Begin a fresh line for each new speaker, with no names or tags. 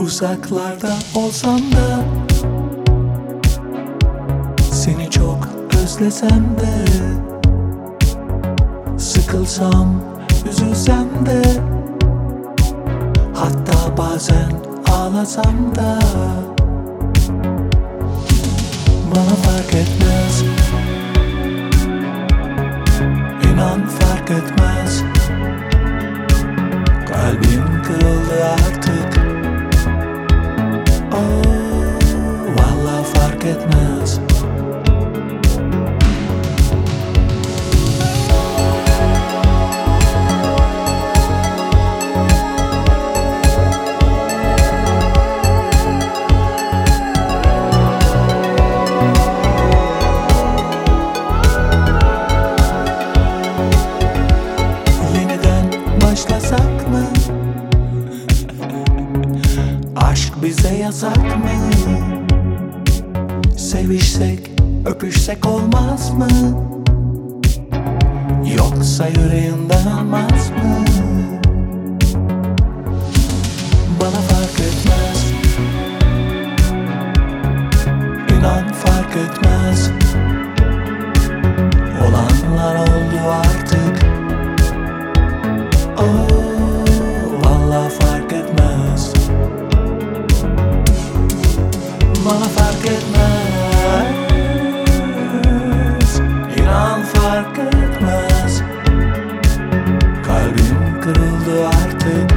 Uzaklarda olsam da, seni çok özlesem de, sıkılsam, üzülsem de, hatta bazen ağlasam da, bana fark etmez. İnan fark etmez. Kalbim kırıldı artık. Oh, vallahi fark etmez. Başlasak mı? Aşk bize yasak mı? Sevişsek, öpüşsek olmaz mı? Yoksa yüreğinden almaz mı? Bana fark etmez. İnan fark etmez. Olanlar oldu artık. Oh, vallahi fark etmez. Bana fark etmez. İnan fark etmez. Kalbim kırıldı artık.